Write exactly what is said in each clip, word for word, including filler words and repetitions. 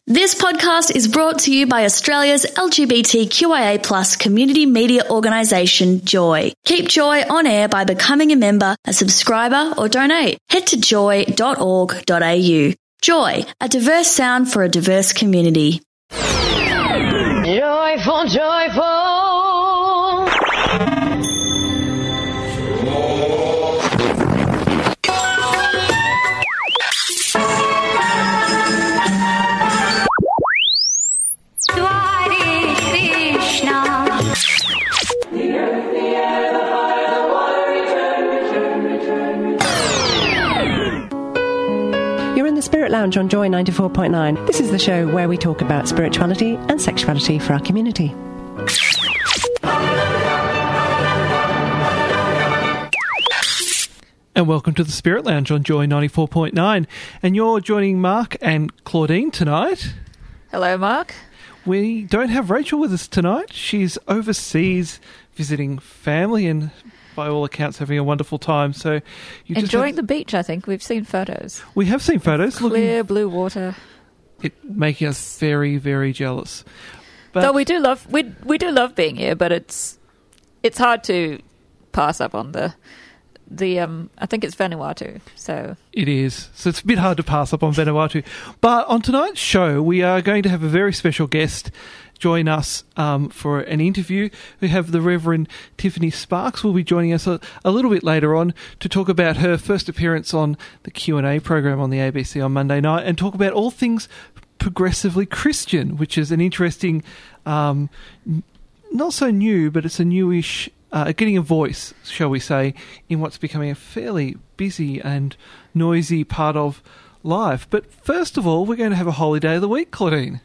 This podcast is brought to you by Australia's L G B T Q I A plus community media organisation, Joy. Keep Joy on air by becoming a member, a subscriber or donate. Head to joy dot org dot a u. Joy, a diverse sound for a diverse community. Joyful, joyful. The Spirit Lounge on Joy ninety-four point nine. This is the show where we talk about spirituality and sexuality for our community. And welcome to the Spirit Lounge on Joy ninety-four point nine. And you're joining Mark and Claudine tonight. Hello, Mark. We don't have Rachel with us tonight. She's overseas visiting family and by all accounts having a wonderful time. So you just enjoying have, the beach, I think. We've seen photos. We have seen photos. Clear looking, blue water. It making us very, very jealous. But so we do love we we do love being here, but it's it's hard to pass up on the the um I think it's Vanuatu. So it is. So it's a bit hard to pass up on Vanuatu. But on tonight's show we are going to have a very special guest join us um, for an interview. We have the Reverend Tiffany Sparks will be joining us a, a little bit later on to talk about her first appearance on the Q and A program on the A B C on Monday night and talk about all things progressively Christian, which is an interesting, um, not so new, but it's a newish, uh, getting a voice, shall we say, in what's becoming a fairly busy and noisy part of life. But first of all, we're going to have a holy day of the week, Claudine.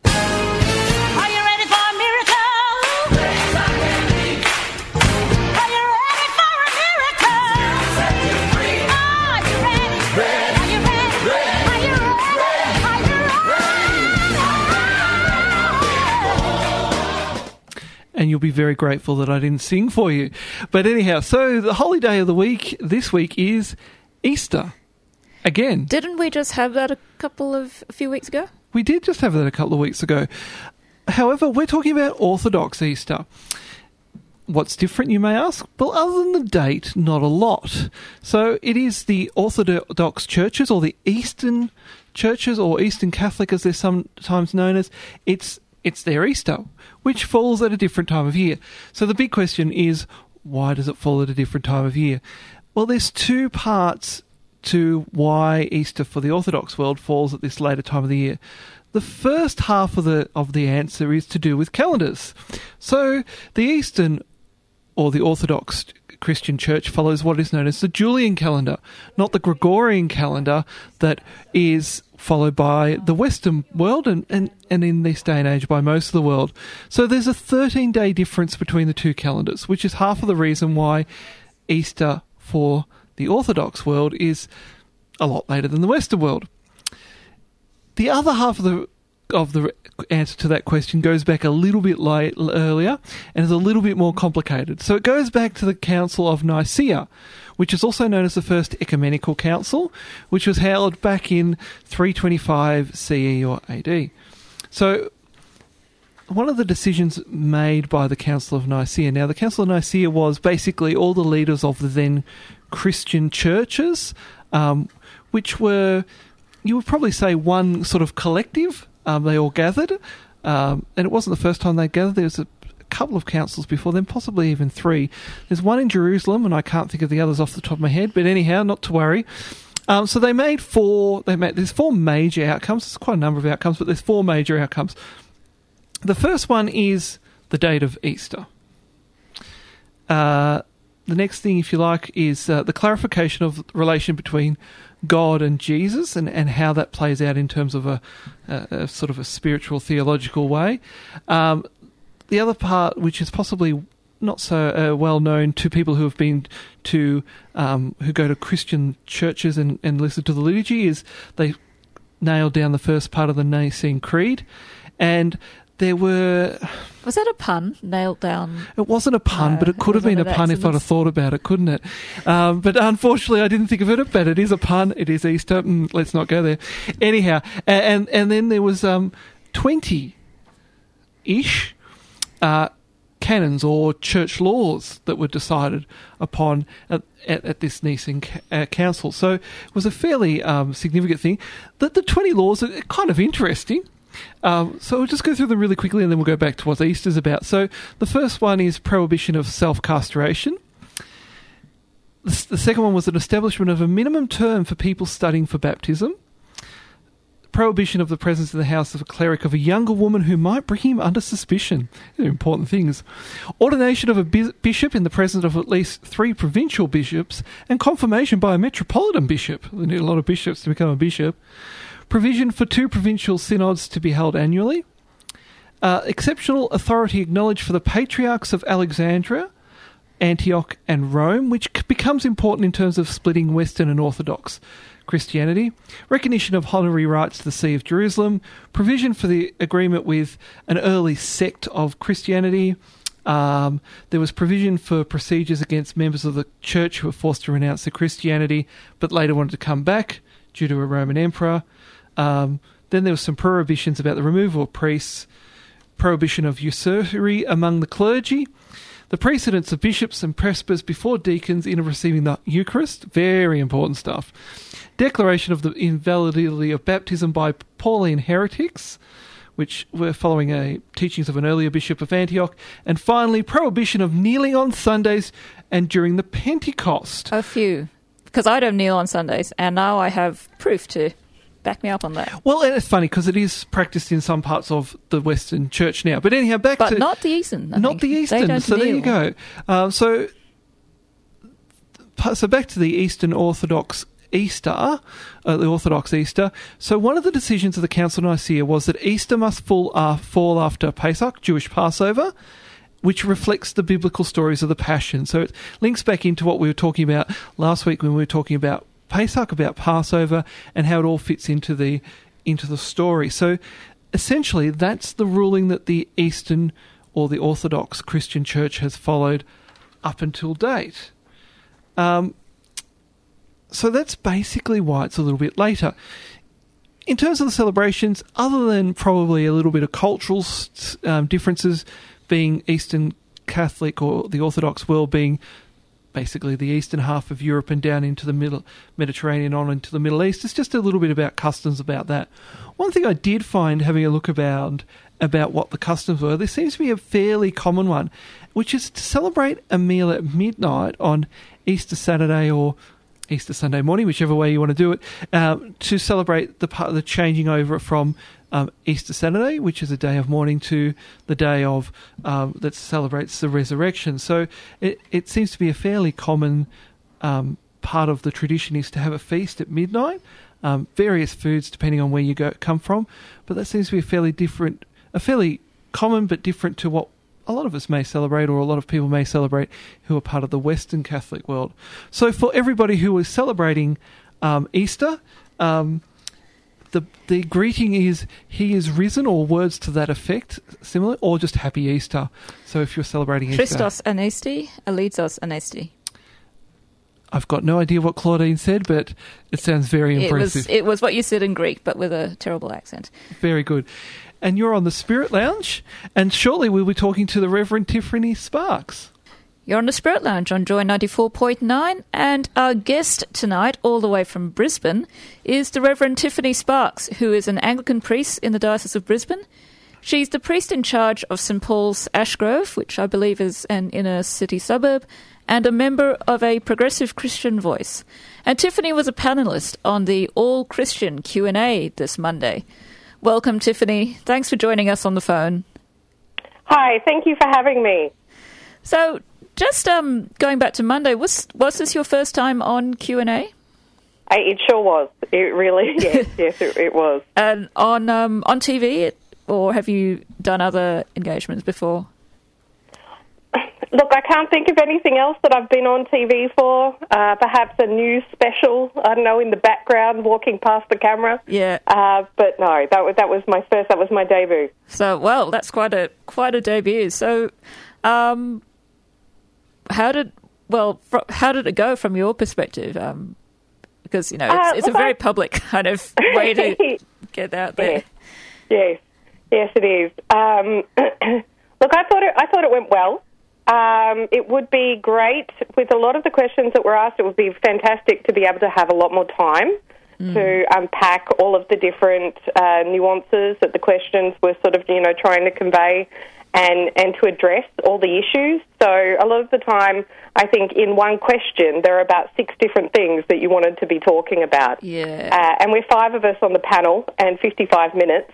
And you'll be very grateful that I didn't sing for you. But anyhow, so the holy day of the week this week is Easter. Again. Didn't we just have that a couple of, a few weeks ago? We did just have that a couple of weeks ago. However, we're talking about Orthodox Easter. What's different, you may ask? Well, other than the date, not a lot. So it is the Orthodox churches, or the Eastern churches, or Eastern Catholic as they're sometimes known as. It's It's their Easter, which falls at a different time of year. So the big question is, why does it fall at a different time of year? Well, there's two parts to why Easter for the Orthodox world falls at this later time of the year. The first half of the of the answer is to do with calendars. So the Eastern, or the Orthodox Christian Church, follows what is known as the Julian calendar, not the Gregorian calendar that is followed by the Western world and, and, and in this day and age by most of the world. So there's a thirteen-day difference between the two calendars, which is half of the reason why Easter for the Orthodox world is a lot later than the Western world. The other half of the of the answer to that question goes back a little bit late, earlier and is a little bit more complicated. So it goes back to the Council of Nicaea, which is also known as the First Ecumenical Council, which was held back in three twenty-five C E or A D. So one of the decisions made by the Council of Nicaea, now the Council of Nicaea was basically all the leaders of the then Christian churches, um, which were, you would probably say, one sort of collective. Um, they all gathered, um, and it wasn't the first time they gathered. There was a couple of councils before then, possibly even three. There's one in Jerusalem, and I can't think of the others off the top of my head, but anyhow, not to worry. Um, so they made four, they made, there's four major outcomes. There's quite a number of outcomes, but there's four major outcomes. The first one is the date of Easter. Uh, the next thing, if you like, is uh, the clarification of the relation between God and Jesus, and, and how that plays out in terms of a, a, a sort of a spiritual, theological way. Um, the other part, which is possibly not so uh, well known to people who have been to, um, who go to Christian churches and, and listen to the liturgy, is they nailed down the first part of the Nicene Creed. And there were... Was that a pun? Nailed down? It wasn't a pun, No, but it could it have been a was one of pun if I'd accidents. have thought about it, couldn't it? Um, but unfortunately, I didn't think of it. But it is a pun. It is Easter. Mm, let's not go there. Anyhow, and and, and then there was um, twenty-ish uh, canons or church laws that were decided upon at, at, at this Nicene uh, Council. So it was a fairly um, significant thing. The, the twenty laws are kind of interesting. Um, so we'll just go through them really quickly and then we'll go back to what Easter's about. So the first one is prohibition of self-castration. The, the second one was an establishment of a minimum term for people studying for baptism. Prohibition of the presence in the house of a cleric of a younger woman who might bring him under suspicion. These are important things. Ordination of a bi- bishop in the presence of at least three provincial bishops and confirmation by a metropolitan bishop. They need a lot of bishops to become a bishop. Provision for two provincial synods to be held annually. Uh, exceptional authority acknowledged for the patriarchs of Alexandria, Antioch and Rome, which c- becomes important in terms of splitting Western and Orthodox Christianity. Recognition of honorary rights to the See of Jerusalem. Provision for the agreement with an early sect of Christianity. Um, there was provision for procedures against members of the church who were forced to renounce their Christianity but later wanted to come back due to a Roman emperor. Um, then there were some prohibitions about the removal of priests, prohibition of usury among the clergy, the precedence of bishops and presbyters before deacons in receiving the Eucharist, very important stuff, declaration of the invalidity of baptism by Pauline heretics, which were following a teachings of an earlier bishop of Antioch, and finally prohibition of kneeling on Sundays and during the Pentecost. A few. Because I don't kneel on Sundays, and now I have proof to back me up on that. Well, and it's funny because it is practiced in some parts of the Western Church now. But anyhow, back But to... not the Eastern. I Not think. the They Eastern. don't So there you kneel. go. Um, so, so back to the Eastern Orthodox Easter, uh, the Orthodox Easter. So one of the decisions of the Council of Nicaea was that Easter must fall, uh, fall after Pesach, Jewish Passover, which reflects the biblical stories of the Passion. So it links back into what we were talking about last week when we were talking about Pesach, about Passover, and how it all fits into the into the story. So essentially, that's the ruling that the Eastern or the Orthodox Christian Church has followed up until date. Um, so that's basically why it's a little bit later. In terms of the celebrations, other than probably a little bit of cultural um, differences, being Eastern Catholic or the Orthodox world being basically the eastern half of Europe and down into the middle Mediterranean on into the Middle East, it's just a little bit about customs about that. One thing I did find having a look about about what the customs were, there seems to be a fairly common one, which is to celebrate a meal at midnight on Easter Saturday or Easter Sunday morning, whichever way you want to do it, um, to celebrate the part of the changing over from um, Easter Saturday, which is a day of mourning, to the day of um, that celebrates the resurrection. So it, it seems to be a fairly common um, part of the tradition is to have a feast at midnight. Um, various foods depending on where you go come from, but that seems to be a fairly different, a fairly common but different to what a lot of us may celebrate, or a lot of people may celebrate who are part of the Western Catholic world. So for everybody who is celebrating um, Easter, um, the the greeting is "He is risen," or words to that effect, similar, or just "Happy Easter." So if you're celebrating Easter, Christos anesti, Elitzos anesti. I've got no idea what Claudine said, but it sounds very It impressive. was, it was what you said in Greek, but with a terrible accent. Very good. And you're on the Spirit Lounge, and shortly we'll be talking to the Reverend Tiffany Sparks. You're on the Spirit Lounge on Joy ninety-four point nine, and our guest tonight, all the way from Brisbane, is the Reverend Tiffany Sparks, who is an Anglican priest in the Diocese of Brisbane. She's the priest in charge of St Paul's Ashgrove, which I believe is an inner city suburb, and a member of a progressive Christian voice. And Tiffany was a panellist on the All Christian Q and A this Monday. Welcome, Tiffany. Thanks for joining us on the phone. Hi, thank you for having me. So, just um, going back to Monday, was was this your first time on Q and A? I, it sure was. It really, yes, yes, it, it was. And on um, on T V, it, or have you done other engagements before? look, I can't think of anything else that I've been on T V for. Uh, perhaps a news special, I don't know, in the background, walking past the camera. Yeah. Uh, but no, that was, that was my first, that was my debut. So, well, that's quite a quite a debut. So, um, how did, well, fr- how did it go from your perspective? Um, because, you know, it's, Uh, it's a look, very I- public kind of way to get out there. Yes, yes, it is. Um, look, I thought it, I thought it went well. Um, it would be great with a lot of the questions that were asked. It would be fantastic to be able to have a lot more time mm. to unpack all of the different uh, nuances that the questions were sort of, you know, trying to convey, and and to address all the issues. So a lot of the time, I think in one question there are about six different things that you wanted to be talking about. Yeah, uh, and we're five of us on the panel and fifty-five minutes.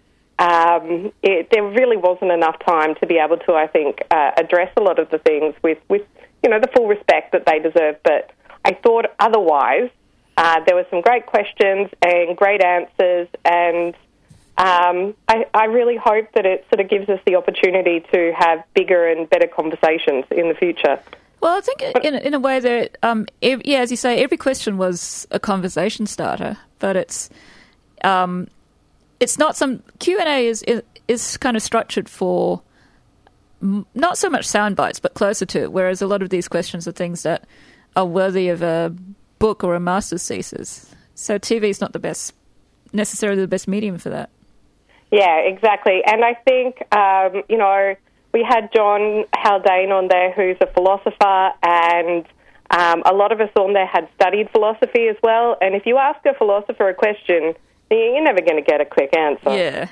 Um, it, there really wasn't enough time to be able to, I think, uh, address a lot of the things with, with, you know, the full respect that they deserve. But I thought otherwise, uh, there were some great questions and great answers, and um, I, I really hope that it sort of gives us the opportunity to have bigger and better conversations in the future. Well, I think in in a way that, um, ev- yeah, as you say, every question was a conversation starter, but it's. Um, It's not some Q and A is, is is kind of structured for m- not so much sound bites, but closer to it. Whereas a lot of these questions are things that are worthy of a book or a master's thesis. So T V is not the best, necessarily the best medium for that. Yeah, exactly. And I think um, you know, we had John Haldane on there, who's a philosopher, and um, a lot of us on there had studied philosophy as well. And if you ask a philosopher a question, you're never going to get a quick answer. Yeah.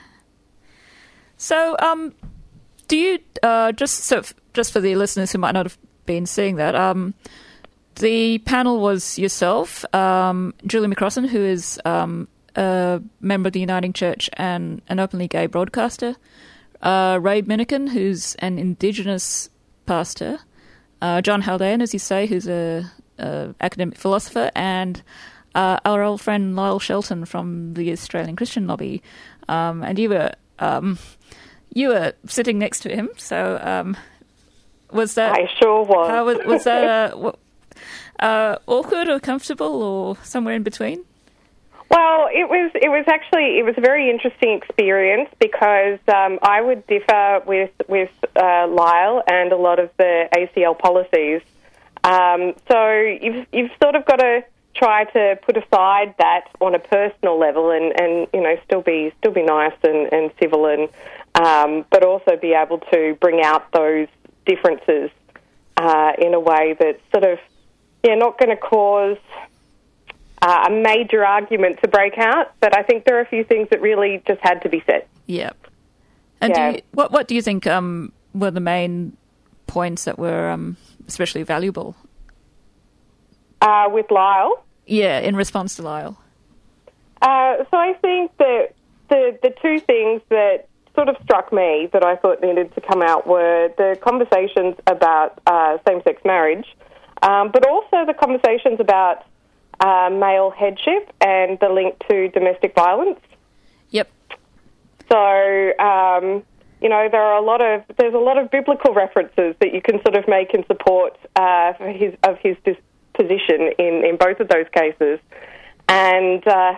So, um, do you uh, just so f- just for the listeners who might not have been seeing that, um, the panel was yourself, um, Julie McCrossan, who is um, a member of the Uniting Church and an openly gay broadcaster, uh, Ray Minikin, who's an Indigenous pastor, uh, John Haldane, as you say, who's a, a academic philosopher, and Uh, our old friend Lyle Shelton from the Australian Christian Lobby, um, and you were um, you were sitting next to him. So um, was that? I sure was. How was, was that uh, uh, awkward or comfortable or somewhere in between? Well, it was. It was actually it was a very interesting experience because um, I would differ with with uh, Lyle and a lot of the A C L policies. Um, so you've you've sort of got to try to put aside that on a personal level and, and you know, still be still be nice and, and civil, and um, but also be able to bring out those differences uh, in a way that's sort of, yeah, not going to cause uh, a major argument to break out. But I think there are a few things that really just had to be said. Yep. And Yeah. do you, what what do you think um, were the main points that were um, especially valuable? Uh, with Lyle? Yeah, in response to Lyle. Uh, so I think that the the two things that sort of struck me that I thought needed to come out were the conversations about uh, same-sex marriage, um, but also the conversations about uh, male headship and the link to domestic violence. Yep. So, um, you know, there are a lot of there's a lot of biblical references that you can sort of make in support uh, for his of his dis- position in, in both of those cases. And, uh,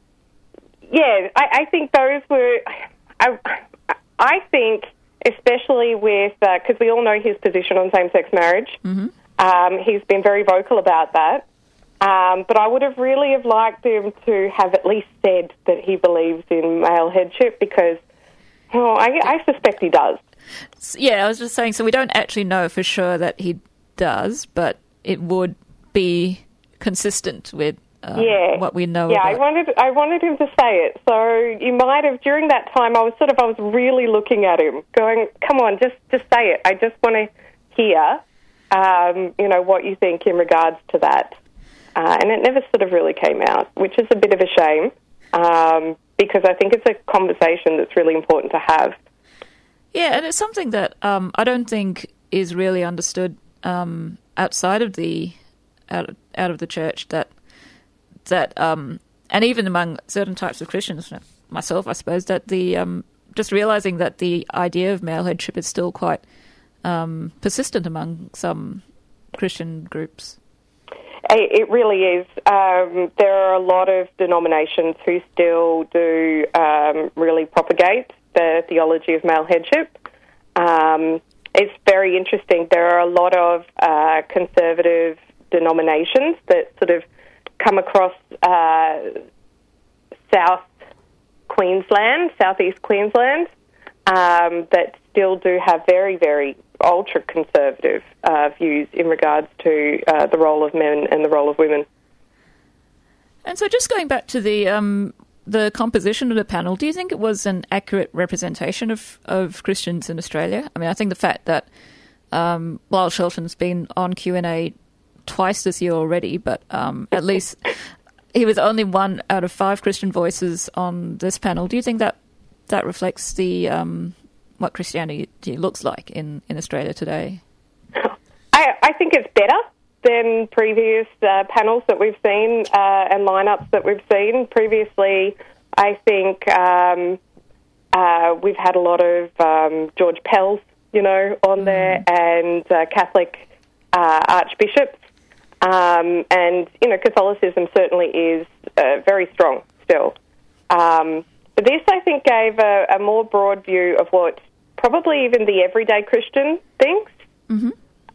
yeah, I, I think those were... I, I think, especially with... Because uh, we all know his position on same-sex marriage. Mm-hmm. Um, he's been very vocal about that. Um, but I would have really have liked him to have at least said that he believes in male headship, because oh, I, I suspect he does. Yeah, I was just saying, so we don't actually know for sure that he does, but it would be consistent with um, yeah. what we know yeah, about. I wanted I wanted him to say it. So you might have, during that time, I was sort of, I was really looking at him, going, come on, just, just say it. I just want to hear, um, you know, what you think in regards to that. Uh, and it never sort of really came out, which is a bit of a shame, um, because I think it's a conversation that's really important to have. Yeah, and it's something that um, I don't think is really understood um, outside of the out of, out of the church. That that um, and even among certain types of Christians, myself, I suppose, that the um, just realizing that the idea of male headship is still quite um, persistent among some Christian groups. It really is. Um, there are a lot of denominations who still do um, really propagate the theology of male headship. Um, it's very interesting. There are a lot of uh, conservative denominations that sort of come across uh, South Queensland, southeast Queensland, um, that still do have very, very ultra-conservative uh, views in regards to uh, the role of men and the role of women. And so just going back to the um, the composition of the panel, do you think it was an accurate representation of, of Christians in Australia? I mean, I think the fact that um, Lyle Shelton's been on Q and A twice this year already, but um, at least he was only one out of five Christian voices on this panel. Do you think that that reflects the um, what Christianity looks like in, in Australia today? I, I think it's better than previous uh, panels that we've seen uh, and lineups that we've seen. Previously, I think um, uh, we've had a lot of um, George Pell's, you know, on there, and uh, Catholic uh, archbishops. Um, and, you know, Catholicism certainly is uh, very strong still. Um, but this, I think, gave a, a more broad view of what probably even the everyday Christian thinks, mm-hmm.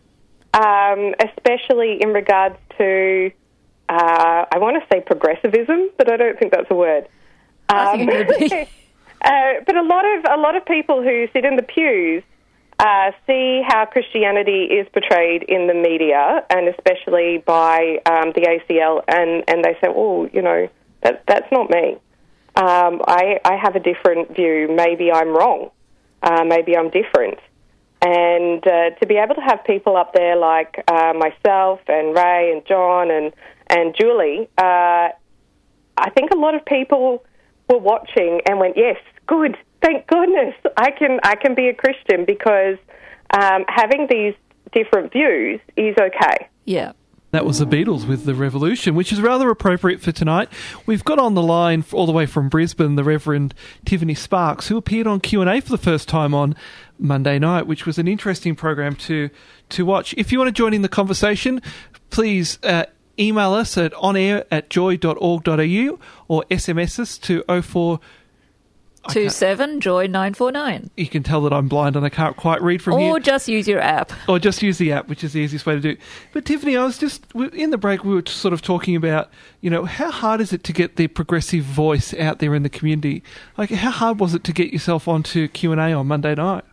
um, especially in regards to, uh, I want to say progressivism, but I don't think that's a word. Um, I think it would be. uh, but a lot of a lot of people who sit in the pews uh, see how Christianity is portrayed in the media, and especially by um, the A C L, and, and they say, oh, you know, that that's not me. Um, I, I have a different view. Maybe I'm wrong. Uh, maybe I'm different. And uh, to be able to have people up there like uh, myself and Ray and John and, and Julie, uh, I think a lot of people were watching and went, yes, good, thank goodness, I can I can be a Christian, because um, having these different views is okay. Yeah. That was the Beatles with The Revolution, which is rather appropriate for tonight. We've got on the line all the way from Brisbane the Reverend Tiffany Sparks, who appeared on Q and A for the first time on Monday night, which was an interesting program to to watch. If you want to join in the conversation, please uh, email us at onair at joy dot org dot a u or S M S us to oh four two seven joy nine four nine. You can tell that I'm blind and I can't quite read from or here. Or just use your app. Or just use the app, which is the easiest way to do. But Tiffany, I was just, in the break, we were sort of talking about, you know, how hard is it to get the progressive voice out there in the community? Like, how hard was it to get yourself onto Q and A on Monday night?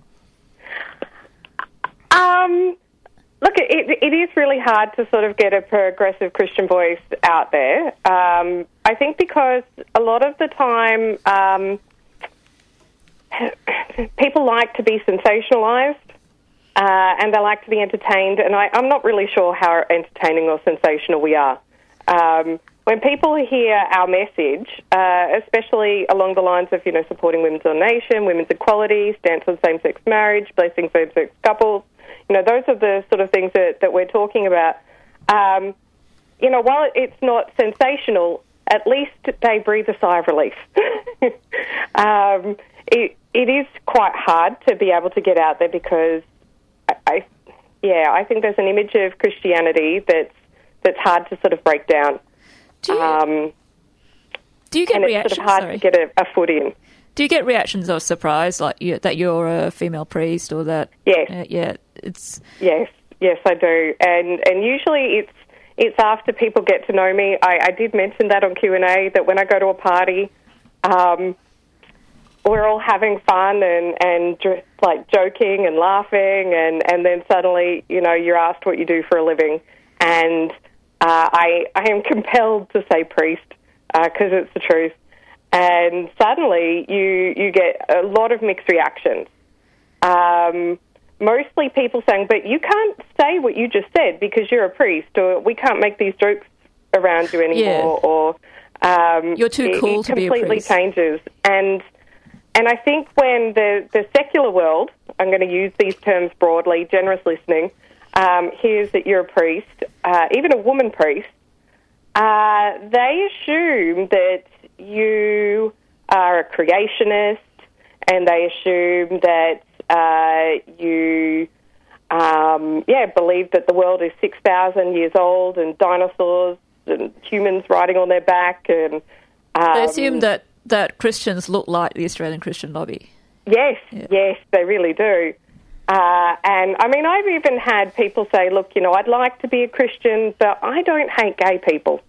Um, look, it, it is really hard to sort of get a progressive Christian voice out there. Um, I think because a lot of the time, um, people like to be sensationalised, uh, and they like to be entertained, and I, I'm not really sure how entertaining or sensational we are. Um, when people hear our message, uh, especially along the lines of, you know, supporting women's ordination, women's equality, stance on same-sex marriage, blessing same-sex couples, you know, those are the sort of things that, that we're talking about. Um, you know, while it's not sensational, at least they breathe a sigh of relief. um, it, it is quite hard to be able to get out there because, I, I, yeah, I think there's an image of Christianity that's that's hard to sort of break down. Do you, um, do you get and reactions? It's sort of hard sorry. to get a, a foot in. Do you get reactions of surprise, like you, that you're a female priest, or that? Yes. Uh, yeah, it's yes, yes, I do, and and usually it's it's after people get to know me. I, I did mention that on Q and A that when I go to a party, um, we're all having fun and and like joking and laughing, and, and then suddenly, you know, you're asked what you do for a living, and uh, I I am compelled to say priest because uh, it's the truth. And suddenly you you get a lot of mixed reactions. Um, mostly people saying, but you can't say what you just said because you're a priest, or we can't make these jokes around you anymore, yeah. or um, you're too it, cool it to be a completely priest. changes. And and I think when the, the secular world, I'm going to use these terms broadly, generous listening, um, hears that you're a priest, uh, even a woman priest, uh, they assume that you are a creationist, and they assume that uh, you um, yeah, believe that the world is six thousand years old and dinosaurs and humans riding on their back. And um, They assume that, that Christians look like the Australian Christian lobby. Yes, Yeah. yes, they really do. Uh, and, I mean, I've even had people say, look, you know, I'd like to be a Christian, but I don't hate gay people.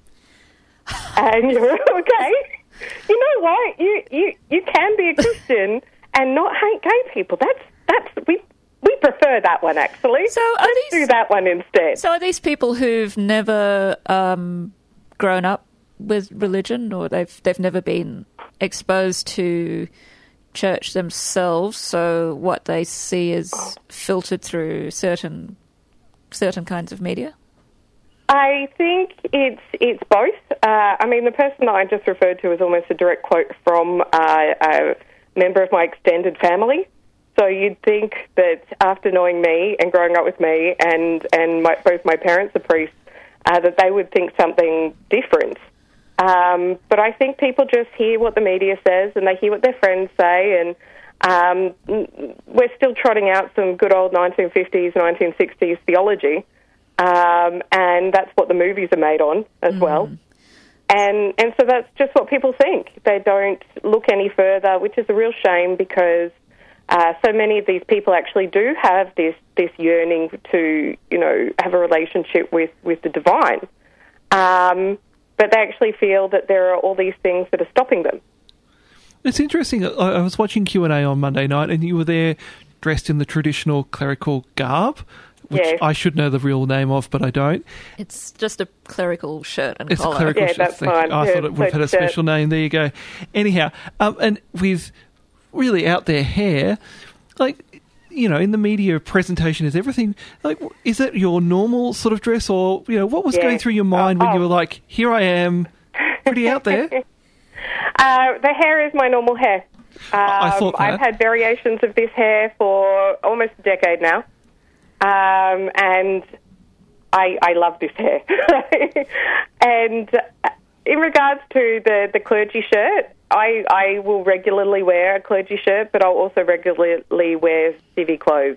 And you're okay. You know what? You, you you can be a Christian and not hate gay people. That's that's we we prefer that one, actually. So are Let's these- do that one instead. So are these people who've never um, grown up with religion, or they've they've never been exposed to church themselves, so what they see is filtered through certain certain kinds of media? I think it's it's both. Uh, I mean, the person that I just referred to is almost a direct quote from uh, a member of my extended family. So you'd think that after knowing me and growing up with me, and and my, both my parents are priests, uh, that they would think something different. Um, but I think people just hear what the media says, and they hear what their friends say, and um, we're still trotting out some good old nineteen fifties, nineteen sixties theology. Um, and that's what the movies are made on as mm. well. And and so that's just what people think. They don't look any further, which is a real shame, because uh, so many of these people actually do have this, this yearning to, you know, have a relationship with, with the divine. Um, but they actually feel that there are all these things that are stopping them. It's interesting. I, I was watching Q and A on Monday night, and you were there dressed in the traditional clerical garb, which yes. I should know the real name of, but I don't. It's just a clerical shirt and it's collar. It's a clerical yeah, shirt. that's Thank fine. I yeah, thought it would have had a special name. There you go. Anyhow, um, and with really out there hair, like, you know, in the media, presentation is everything. Like, is it your normal sort of dress, or, you know, what was yeah. going through your mind oh, when oh. you were like, here I am, pretty out there? uh, the hair is my normal hair. Um, I thought that. I've had variations of this hair for almost a decade now. Um, and I, I love this hair. And in regards to the, the clergy shirt, I, I will regularly wear a clergy shirt, but I'll also regularly wear civvy clothes.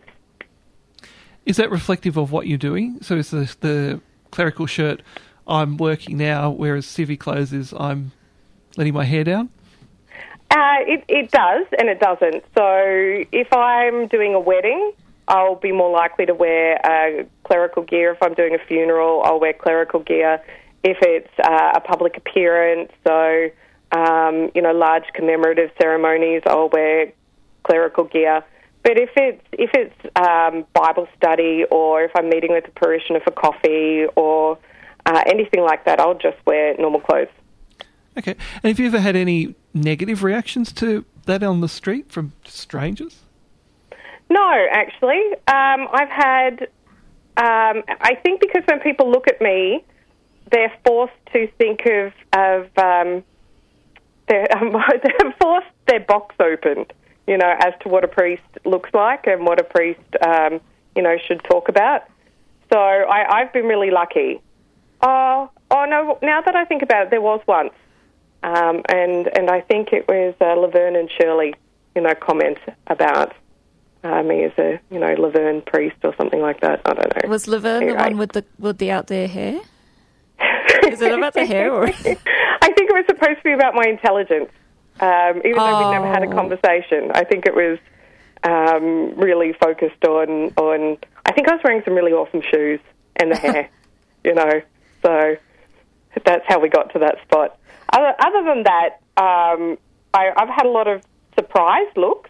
Is that reflective of what you're doing? So is the, the clerical shirt, I'm working now, whereas civvy clothes is I'm letting my hair down? Uh, it, it does and it doesn't. So if I'm doing a wedding, I'll be more likely to wear uh, clerical gear. If I'm doing a funeral, I'll wear clerical gear. If it's uh, a public appearance, so, um, you know, large commemorative ceremonies, I'll wear clerical gear. But if it's if it's um, Bible study, or if I'm meeting with a parishioner for coffee, or uh, anything like that, I'll just wear normal clothes. Okay. And have you ever had any negative reactions to that on the street from strangers? No, actually. Um, I've had, um, I think because when people look at me, they're forced to think of, of um, they're, um, they're forced their box open, you know, as to what a priest looks like and what a priest, um, you know, should talk about. So I, I've been really lucky. Oh, oh no, now that I think about it, there was once. Um, and, and I think it was uh, Laverne and Shirley, you know, comment about uh, me as a, you know, Laverne priest or something like that. I don't know. Was Laverne anyway. the one with the with the out there hair? Is it about the hair? Or? I think it was supposed to be about my intelligence, um, even though oh. we never had a conversation. I think it was um, really focused on, on... I think I was wearing some really awesome shoes and the hair, you know. So that's how we got to that spot. Other, other than that, um, I, I've had a lot of surprised looks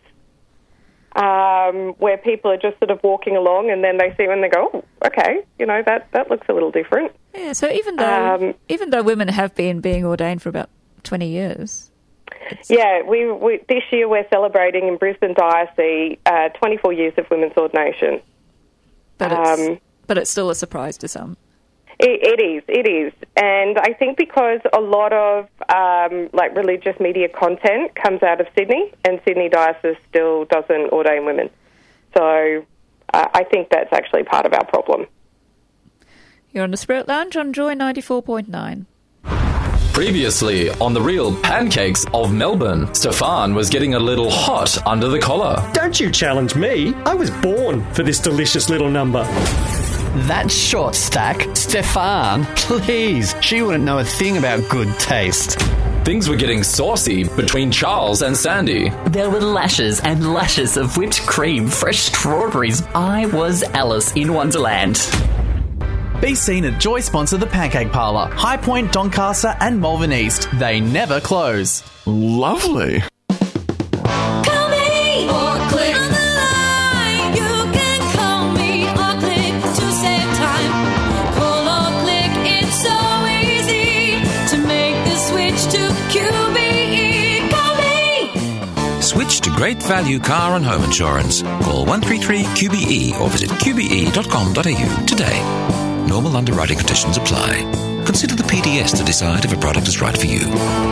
um, where people are just sort of walking along and then they see me and they go, oh, okay, you know, that, that looks a little different. Yeah, so even though Um, even though women have been being ordained for about twenty years. Yeah, we, we this year we're celebrating in Brisbane Diocese uh, twenty-four years of women's ordination. But it's, Um, but it's still a surprise to some. It, it is, it is. And I think because a lot of um, like religious media content comes out of Sydney, and Sydney Diocese still doesn't ordain women. So uh, I think that's actually part of our problem. You're on the Spirit Lounge on Joy ninety-four point nine. Previously on the Real Pancakes of Melbourne, Stefan was getting a little hot under the collar. Don't you challenge me. I was born for this delicious little number. That short stack? Stefan, please. She wouldn't know a thing about good taste. Things were getting saucy between Charles and Sandy. There were lashes and lashes of whipped cream, fresh strawberries. I was Alice in Wonderland. Be seen at Joy sponsor the Pancake Parlour, High Point, Doncaster and Malvern East. They never close. Lovely. Call me or click on the line. You can call me or click to save time. Call or click, it's so easy to make the switch to Q B E. Call me. Switch to great value car and home insurance. Call one three three Q B E or visit q b e dot com dot a u today. Normal underwriting conditions apply. Consider the P D S to decide if a product is right for you.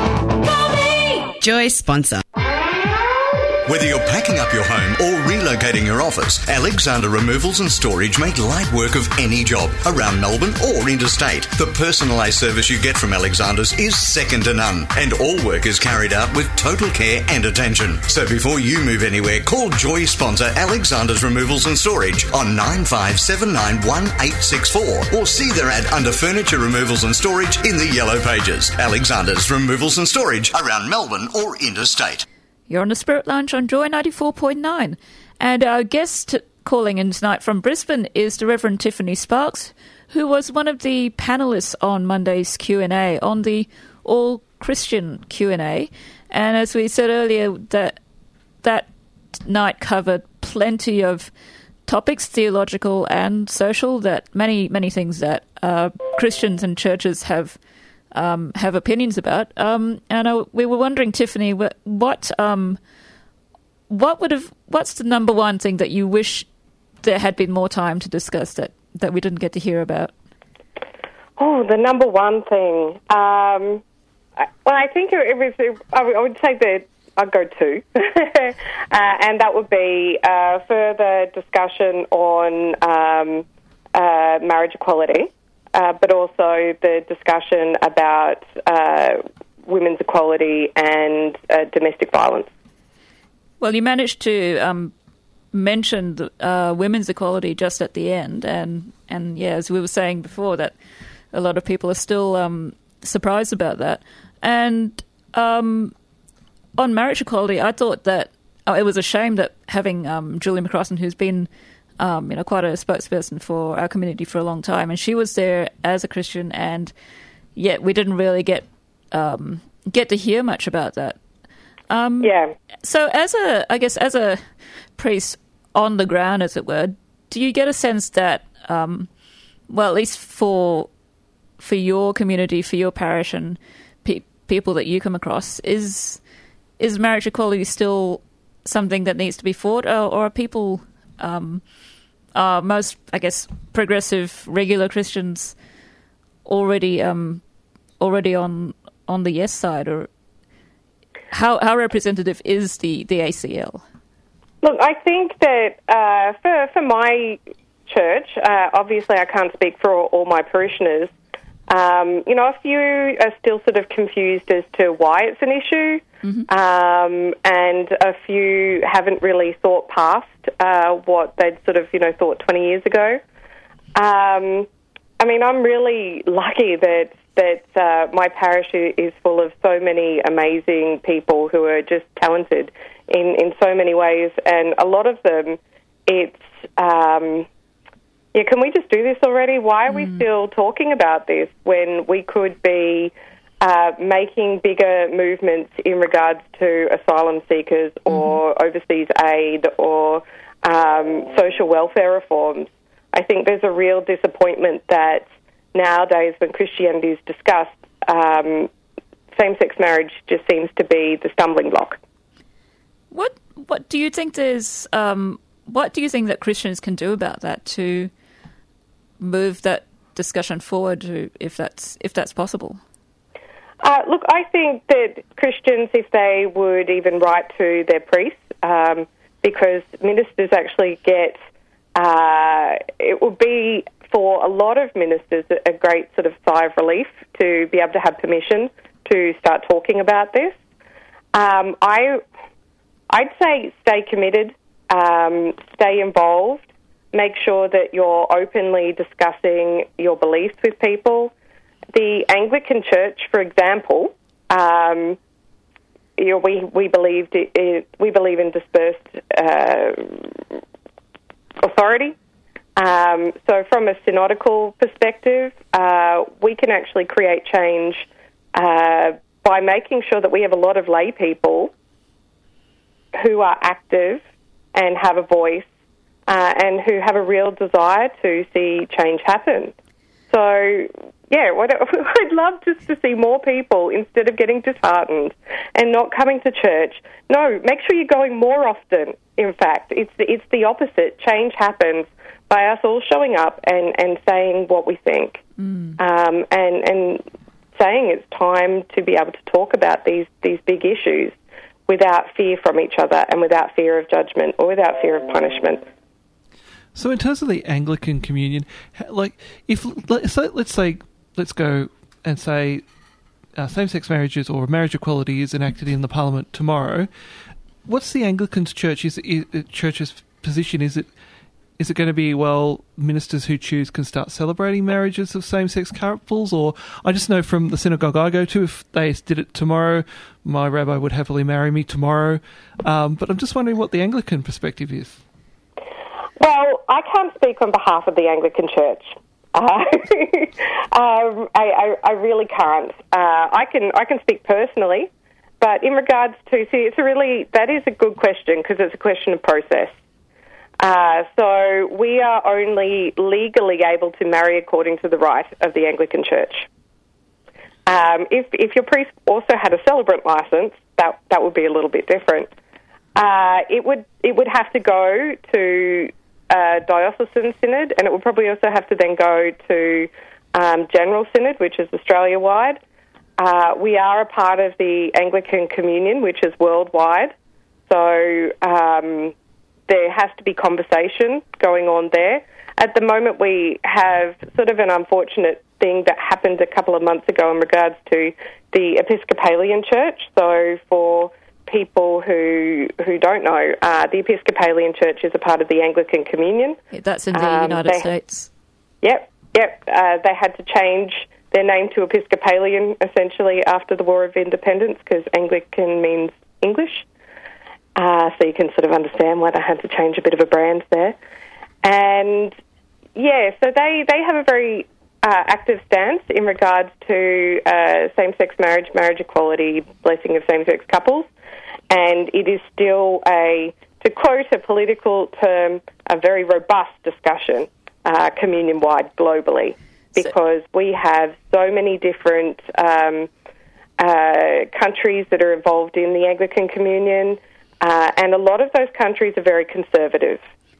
Joy sponsor. Whether you're packing up your home or relocating your office, Alexander Removals and Storage make light work of any job around Melbourne or interstate. The personalised service you get from Alexander's is second to none, and all work is carried out with total care and attention. So before you move anywhere, call Joy sponsor Alexander's Removals and Storage on nine five seven nine one eight six four or see their ad under Furniture Removals and Storage in the Yellow Pages. Alexander's Removals and Storage around Melbourne or interstate. You're on the Spirit Lounge on Joy ninety-four point nine. And our guest calling in tonight from Brisbane is the Reverend Tiffany Sparks, who was one of the panellists on Monday's Q and A, on the All-Christian Q and A. And as we said earlier, that that night covered plenty of topics, theological and social, that many, many things that uh, Christians and churches have Um, have opinions about, um, and uh, we were wondering, Tiffany, what what, um, what would have what's the number one thing that you wish there had been more time to discuss that, that we didn't get to hear about? Oh, the number one thing. Um, I, well, I think it was. I would say that I'd go two, uh, and that would be uh, further discussion on um, uh, marriage equality. Uh, but also the discussion about uh, women's equality and uh, domestic violence. Well, you managed to um, mention the, uh, women's equality just at the end, and, and yeah, as we were saying before, that a lot of people are still um, surprised about that. And um, on marriage equality, I thought that oh, it was a shame that having um, Julie McCrossan, who's been Um, you know, quite a spokesperson for our community for a long time, and she was there as a Christian, and yet we didn't really get um, get to hear much about that. Um, yeah. So, as a, I guess, as a priest on the ground, as it were, do you get a sense that, um, well, at least for for your community, for your parish, and pe- people that you come across, is is marriage equality still something that needs to be fought, or, or are people Um, uh, most, I guess, progressive, regular Christians already um, already on on the yes side, or how how representative is the, the A C L? Look, I think that uh, for for my church, uh, obviously I can't speak for all, all my parishioners. Um, you know, a few are still sort of confused as to why it's an issue. Mm-hmm. Um, and a few haven't really thought past uh, what they'd sort of, you know, thought twenty years ago. Um, I mean, I'm really lucky that that uh, my parish is full of so many amazing people who are just talented in, in so many ways, and a lot of them, it's um, yeah. Can we just do this already? Why are mm. we still talking about this when we could be Uh, making bigger movements in regards to asylum seekers or mm-hmm. overseas aid or um, social welfare reforms? I think there's a real disappointment that nowadays when Christianity is discussed, um, same-sex marriage just seems to be the stumbling block. What What do you think there's? Um, what do you think that Christians can do about that to move that discussion forward, to, if that's if that's possible? Uh, look, I think that Christians, if they would even write to their priests, um, because ministers actually get, uh, it would be for a lot of ministers a great sort of sigh of relief to be able to have permission to start talking about this. Um, I, I'd say stay committed, um, stay involved, make sure that you're openly discussing your beliefs with people. The Anglican Church, for example, um, you know, we we believed it, it, we believe in dispersed uh, authority. Um, so, from a synodical perspective, uh, we can actually create change uh, by making sure that we have a lot of lay people who are active and have a voice, uh, and who have a real desire to see change happen. So, yeah, what, I'd love just to see more people, instead of getting disheartened and not coming to church. No, make sure you're going more often, in fact. It's the, it's the opposite. Change happens by us all showing up and, and saying what we think, mm. um, and, and saying it's time to be able to talk about these, these big issues without fear from each other and without fear of judgment or without fear of punishment. So in terms of the Anglican Communion, like, if let's say, let's, say, let's go and say uh, same-sex marriages or marriage equality is enacted in the Parliament tomorrow, what's the Anglican Church, is, is, Church's position? Is it is it going to be, well, ministers who choose can start celebrating marriages of same-sex couples? Or I just know from the synagogue I go to, if they did it tomorrow, my rabbi would happily marry me tomorrow. Um, but I'm just wondering what the Anglican perspective is. Well, I can't speak on behalf of the Anglican Church. Uh, um, I, I, I really can't. Uh, I can I can speak personally, but in regards to, see, it's a really, that is a good question, because it's a question of process. Uh, so we are only legally able to marry according to the rite of the Anglican Church. Um, if if your priest also had a celebrant license, that that would be a little bit different. Uh, it would it would have to go to a diocesan synod, and it would probably also have to then go to um, General Synod, which is Australia-wide. Uh, we are a part of the Anglican Communion, which is worldwide. So um, there has to be conversation going on there. At the moment, we have sort of an unfortunate thing that happened a couple of months ago in regards to the Episcopalian Church. So for people who who don't know, uh, the Episcopalian Church is a part of the Anglican Communion. Yeah, that's in the um, United they, States. Yep, yep. Uh, they had to change their name to Episcopalian, essentially, after the War of Independence, because Anglican means English. Uh, so you can sort of understand why they had to change a bit of a brand there. And, yeah, so they, they have a very uh, active stance in regards to uh, same-sex marriage, marriage equality, blessing of same-sex couples. And it is still a, to quote a political term, a very robust discussion uh, communion-wide globally, because we have so many different um, uh, countries that are involved in the Anglican Communion, uh, and a lot of those countries are very conservative.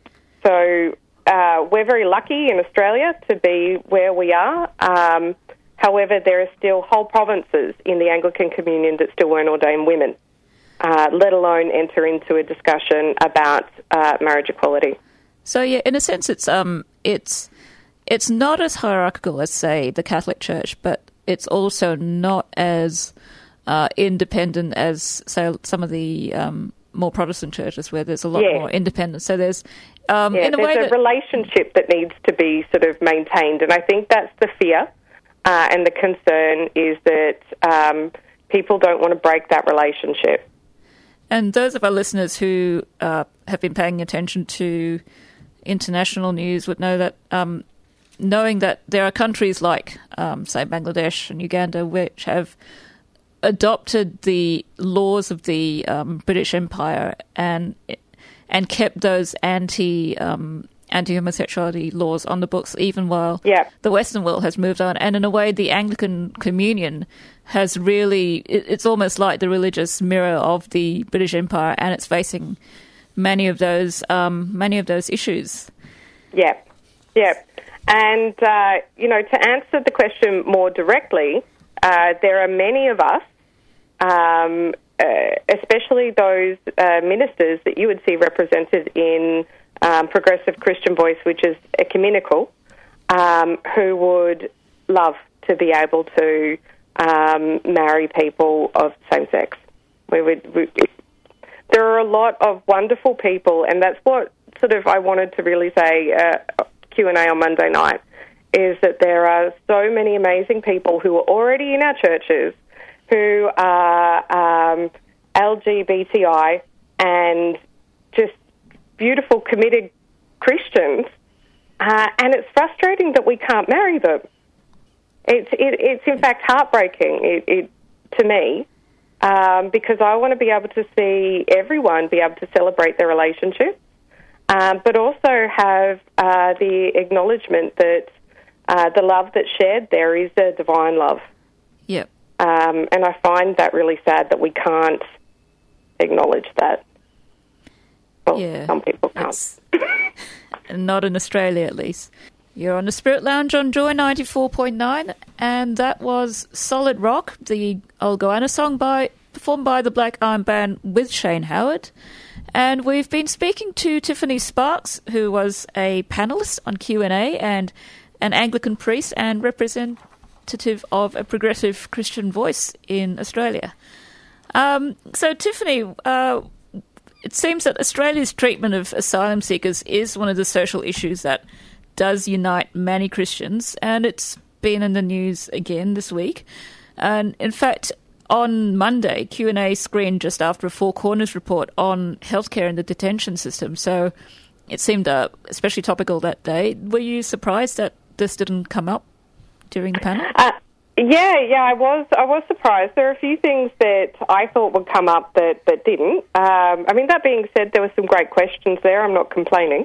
So uh, we're very lucky in Australia to be where we are. Um, however, there are still whole provinces in the Anglican Communion that still won't ordain women, uh, let alone enter into a discussion about uh, marriage equality. So, yeah, in a sense, it's um, it's it's not as hierarchical as, say, the Catholic Church, but it's also not as uh, independent as, say, some of the um, more Protestant churches, where there's a lot yeah. more independence. So there's um, yeah, in a there's way a that relationship that needs to be sort of maintained, and I think that's the fear uh, and the concern is that um, people don't want to break that relationship. And those of our listeners who uh, have been paying attention to international news would know that um, knowing that there are countries like, um, say, Bangladesh and Uganda, which have adopted the laws of the um, British Empire and and kept those anti um, anti-homosexuality laws on the books, even while yeah. the Western world has moved on. And in a way, the Anglican Communion has really, it, it's almost like the religious mirror of the British Empire, and it's facing many of those um, many of those issues. Yeah, yeah. And, uh, you know, to answer the question more directly, uh, there are many of us, um, uh, especially those uh, ministers that you would see represented in um, Progressive Christian Voice, which is ecumenical, um, who would love to be able to um, marry people of same sex. We would. We, there are a lot of wonderful people, and that's what sort of I wanted to really say. Uh, Q and A on Monday night is that there are so many amazing people who are already in our churches who are um, L G B T I and just beautiful, committed Christians, uh, and it's frustrating that we can't marry them. It's it, it's in fact heartbreaking it, it, to me, um, because I want to be able to see everyone be able to celebrate their relationships, um, but also have uh, the acknowledgement that uh, the love that's shared there is a divine love. Yep. Um, and I find that really sad that we can't acknowledge that. Well, Yeah. some people can't. Not in Australia, at least. You're on the Spirit Lounge on Joy ninety-four point nine, and that was Solid Rock, the old Goanna song by performed by the Black Iron Band with Shane Howard. And we've been speaking to Tiffany Sparks, who was a panellist on Q and A and an Anglican priest and representative of a progressive Christian voice in Australia. Um, so, Tiffany, uh, it seems that Australia's treatment of asylum seekers is one of the social issues that does unite many Christians, and it's been in the news again this week. And in fact, on Monday, Q and A screened just after a Four Corners report on healthcare in the detention system, so it seemed uh, especially topical that day. Were you surprised that this didn't come up during the panel? Uh, yeah, yeah, I was. I was surprised. There are a few things that I thought would come up that that didn't. Um, I mean, that being said, there were some great questions there. I'm not complaining.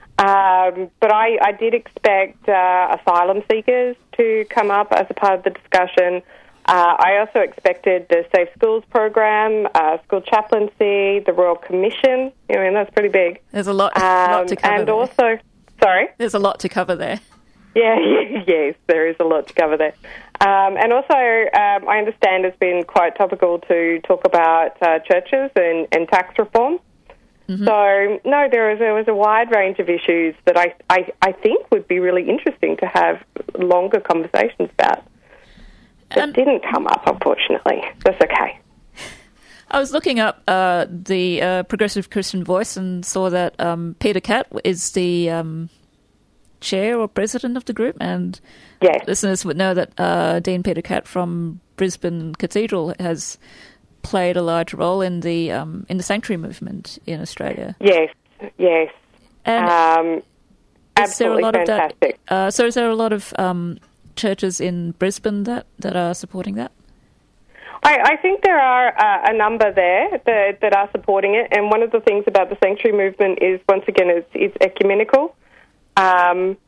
Um, but I, I did expect uh, asylum seekers to come up as a part of the discussion. Uh, I also expected the Safe Schools program, uh, school chaplaincy, the Royal Commission. I mean, that's pretty big. There's a lot, um, lot to cover and there. also, sorry? There's a lot to cover there. Yeah, yes, there is a lot to cover there. Um, and also, um, I understand it's been quite topical to talk about uh, churches and, and tax reform. Mm-hmm. So, no, there was, there was a wide range of issues that I, I, I think would be really interesting to have longer conversations about. That And- didn't come up, unfortunately. That's okay. I was looking up uh, the uh, Progressive Christian Voice and saw that um, Peter Catt is the um, chair or president of the group, and yes. listeners would know that uh, Dean Peter Catt from Brisbane Cathedral has played a large role in the um, in the sanctuary movement in Australia. Yes, yes. And um, is there a absolutely lot fantastic. of that? Uh, so, is there a lot of um, churches in Brisbane that, that are supporting that? I, I think there are uh, a number there that, that are supporting it, and one of the things about the sanctuary movement is, once again, it's, it's ecumenical. Um,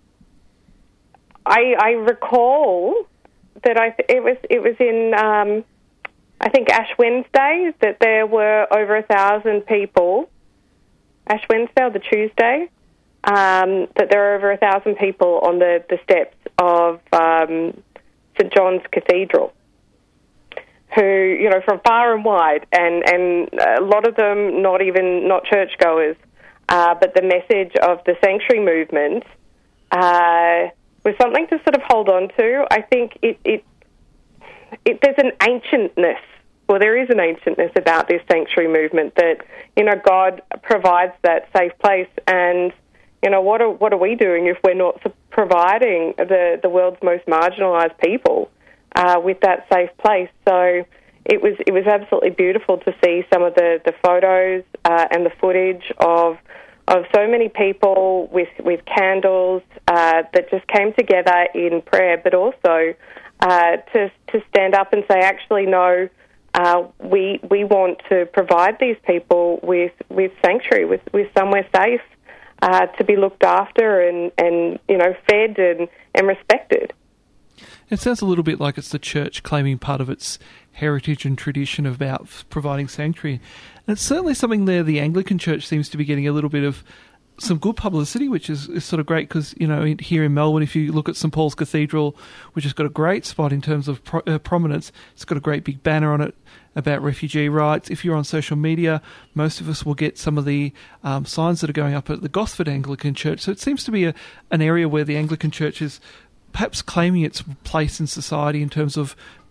I, I recall that I th- it was it was in um, I think Ash Wednesday that there were over a thousand people. Ash Wednesday or the Tuesday, um, that there were over a thousand people on the, the steps of um, St John's Cathedral, who, you know, from far and wide, and, and a lot of them not even, not churchgoers, uh, but the message of the sanctuary movement uh, was something to sort of hold on to. I think it, it, it there's an ancientness, well, there is an ancientness about this sanctuary movement that, you know, God provides that safe place, and, you know, what are, what are we doing if we're not providing the, the world's most marginalised people Uh, with that safe place? So it was it was absolutely beautiful to see some of the the photos uh, and the footage of of so many people with with candles uh, that just came together in prayer, but also uh, to to stand up and say, actually, no, uh, we we want to provide these people with with sanctuary, with with somewhere safe uh, to be looked after and and you know fed and and respected. It sounds a little bit like it's the church claiming part of its heritage and tradition about f- providing sanctuary. And it's certainly something there the Anglican Church seems to be getting a little bit of some good publicity, which is, is sort of great because, you know, in, here in Melbourne, if you look at St Paul's Cathedral, which has got a great spot in terms of pro- uh, prominence, it's got a great big banner on it about refugee rights. If you're on social media, most of us will get some of the um, signs that are going up at the Gosford Anglican Church. So it seems to be a, an area where the Anglican Church is perhaps claiming its place in society in terms of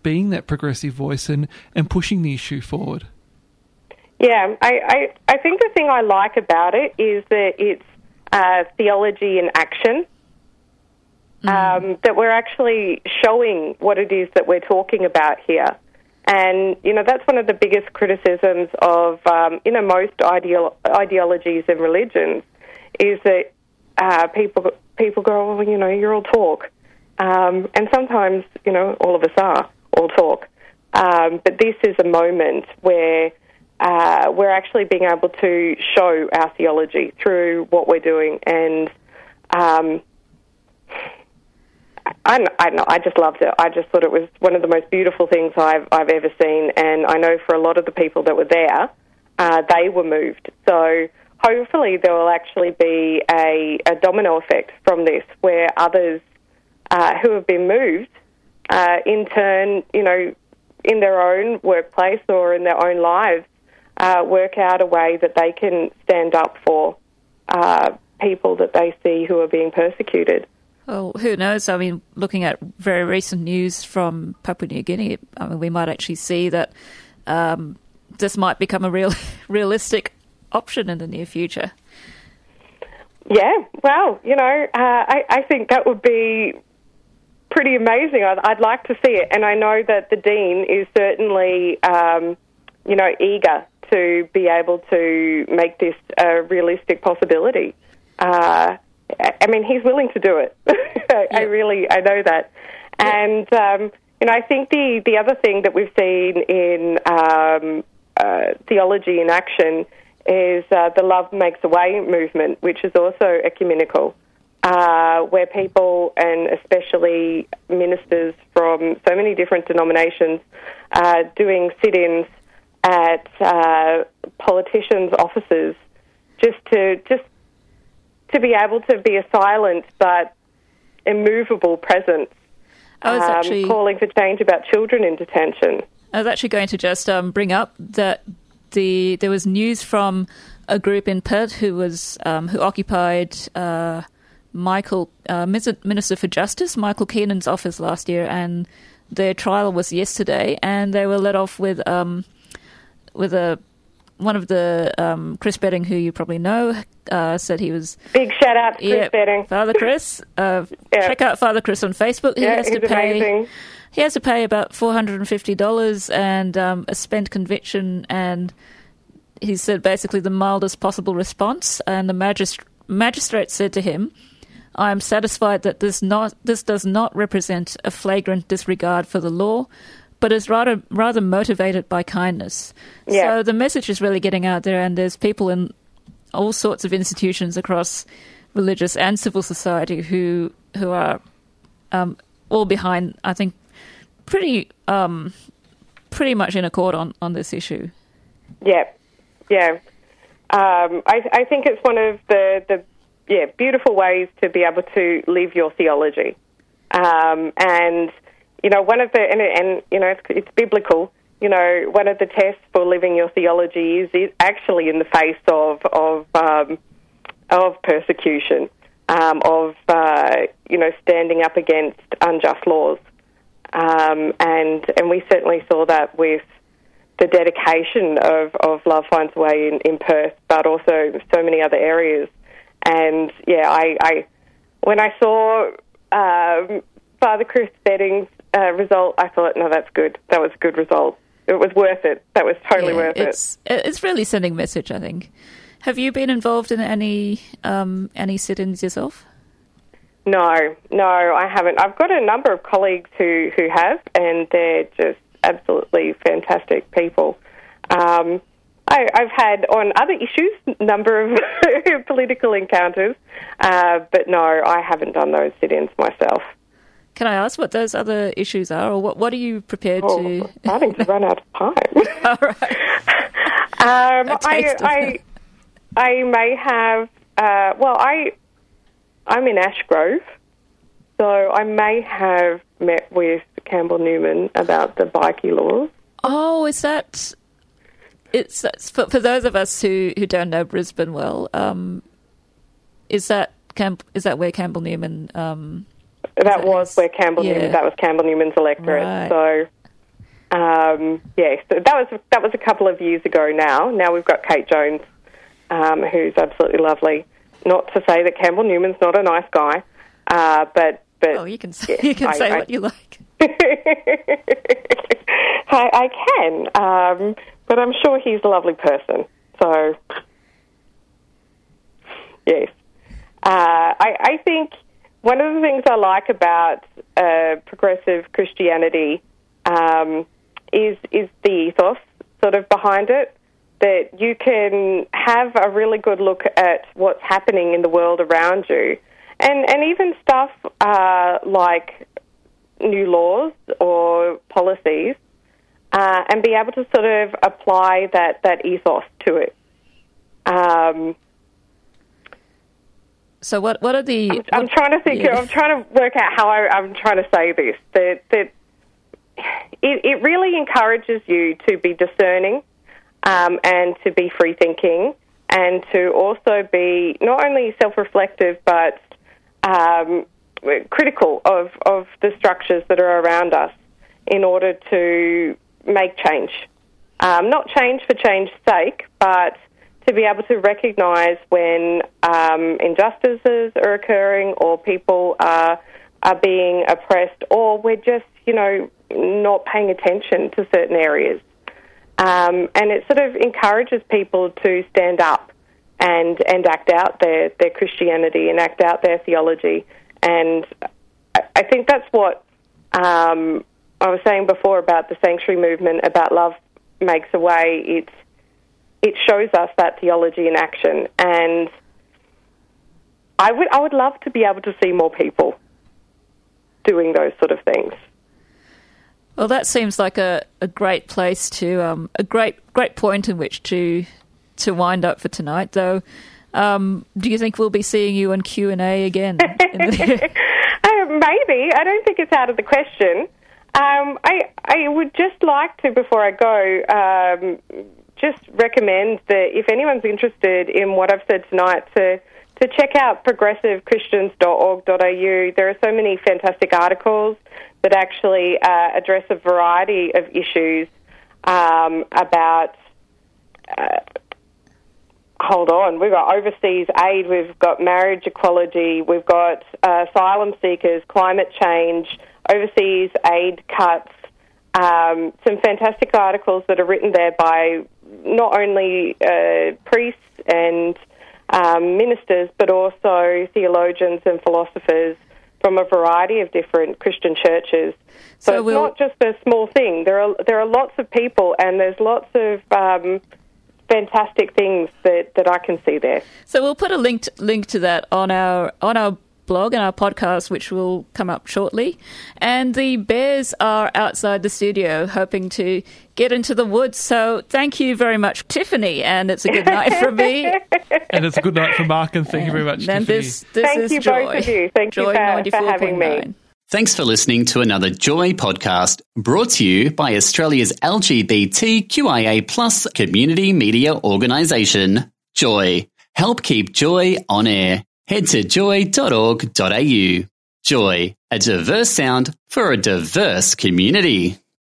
being that progressive voice and, and pushing the issue forward. Yeah, I, I, I think the thing I like about it is that it's uh, theology in action, mm. um, that we're actually showing what it is that we're talking about here. And, you know, that's one of the biggest criticisms of, um, you know, most ideolo- ideologies and religions is that uh, people people go, oh, you know, you're all talk. Um, and sometimes, you know, all of us are all talk. Um, but this is a moment where uh, we're actually being able to show our theology through what we're doing. And um, I, I, know, I just loved it. I just thought it was one of the most beautiful things I've, I've ever seen. And I know for a lot of the people that were there, uh, they were moved. So hopefully there will actually be a, a domino effect from this where others uh, who have been moved, uh, in turn, you know, in their own workplace or in their own lives, uh, work out a way that they can stand up for uh, people that they see who are being persecuted. Well, who knows? I mean, looking at very recent news from Papua New Guinea, I mean, we might actually see that um, this might become a real, realistic option in the near future. Yeah, well, you know, uh, I, I think that would be pretty amazing. I'd, I'd like to see it, and I know that the Dean is certainly, um, you know, eager to be able to make this a realistic possibility. Uh, I mean, he's willing to do it. I, I really, I know that. And, um, you know, I think the, the other thing that we've seen in um, uh, theology in action is uh, the Love Makes a Way movement, which is also ecumenical, uh, where people, and especially ministers from so many different denominations, uh, doing sit-ins at uh, politicians' offices just to just to be able to be a silent but immovable presence, I was um, actually, calling for change about children in detention. I was actually going to just um, bring up that the there was news from a group in Perth who was um, who occupied uh, Michael uh, Minister for Justice Michael Keenan's office last year, and their trial was yesterday, and they were let off with um, with a. One of the, um, Chris Betting, who you probably know, uh, said he was... Big shout out to Chris yeah, Betting. Father Chris. Uh, yeah. Check out Father Chris on Facebook. He yeah, has he's to pay. Amazing. He has to pay about four hundred fifty dollars and um, a spent conviction, and he said basically the mildest possible response. And the magist- magistrate said to him, "I am satisfied that this not this does not represent a flagrant disregard for the law, but is rather rather motivated by kindness." Yeah. So the message is really getting out there, and there's people in all sorts of institutions across religious and civil society who who are um, all behind, I think, pretty um, pretty much in accord on, on this issue. Yeah, yeah. Um, I, I think it's one of the, the yeah beautiful ways to be able to live your theology, um, and. You know, one of the, and, and you know, it's, it's biblical, you know, one of the tests for living your theology is, is actually in the face of, of, um, of persecution, um, of, uh, you know, standing up against unjust laws. Um, and, and we certainly saw that with the dedication of, of Love Finds a Way in, in Perth, but also so many other areas. And, yeah, I, I when I saw um, Father Chris Betting's Uh, result, I thought, no, that's good. That was a good result. It was worth it. That was totally yeah, worth it's, it. It's really sending a message, I think. Have you been involved in any um, any sit-ins yourself? No, no, I haven't. I've got a number of colleagues who, who have, and they're just absolutely fantastic people. Um, I, I've had, on other issues, a number of political encounters, uh, but no, I haven't done those sit-ins myself. Can I ask what those other issues are, or what, what are you prepared oh, to... I'm starting to run out of time. All right. um, I, I, I may have... Uh, well, I, I'm in Ashgrove, so I may have met with Campbell Newman about the bikie laws. Oh, is that... It's, it's for, for those of us who, who don't know Brisbane well, um, is that Camp, is that where Campbell Newman... Um, That was where Campbell yeah. Newman, that was Campbell Newman's electorate. Right. So, Um, yeah, so that was that was a couple of years ago now. Now we've got Kate Jones, um, who's absolutely lovely. Not to say that Campbell Newman's not a nice guy, uh, but but oh, you can say, yeah, you can I, say I, what you like. I, I can, um, but I'm sure he's a lovely person. So yes, uh, I, I think one of the things I like about uh, progressive Christianity um, is is the ethos sort of behind it. That you can have a really good look at what's happening in the world around you, and and even stuff uh, like new laws or policies, uh, and be able to sort of apply that, that ethos to it. Um, so what what are the? I'm, I'm trying to think. Yeah. I'm trying to work out how I, I'm trying to say this. That that it, it really encourages you to be discerning. Um, and to be free-thinking, and to also be not only self-reflective but um, critical of, of the structures that are around us in order to make change. Um, not change for change's sake, but to be able to recognise when um, injustices are occurring or people are, are being oppressed, or we're just, you know, not paying attention to certain areas. Um, and it sort of encourages people to stand up and and act out their, their Christianity and act out their theology. And I think that's what um, I was saying before about the sanctuary movement, about love makes a way. It, it shows us that theology in action. And I would, I would love to be able to see more people doing those sort of things. Well, that seems like a, a great place to um, a great great point in which to to wind up for tonight. Though, um, do you think we'll be seeing you on Q and A again? In the- uh, maybe. I don't think it's out of the question. Um, I I would just like to, before I go, um, just recommend that if anyone's interested in what I've said tonight, to to check out progressive christians dot org dot a u. There are so many fantastic articles that actually uh, address a variety of issues um, about, uh, hold on, we've got overseas aid, we've got marriage equality, we've got uh, asylum seekers, climate change, overseas aid cuts, um, some fantastic articles that are written there by not only uh, priests and um, ministers, but also theologians and philosophers from a variety of different Christian churches. So, so it's we'll, not just a small thing. There are there are lots of people, and there's lots of um, fantastic things that, that I can see there. So we'll put a link to, link to that on our on our blog and our podcast, which will come up shortly. And the bears are outside the studio, hoping to get into the woods. So thank you very much, Tiffany, and it's a good night from me. And it's a good night from Mark, and thank you very much, and Tiffany. This, this thank is you Joy. both of you. Thank Joy you for, for having me. Thanks for listening to another Joy podcast, brought to you by Australia's L G B T Q I A plus community media organisation, Joy. Help keep Joy on air. Head to joy dot org dot a u. Joy, a diverse sound for a diverse community.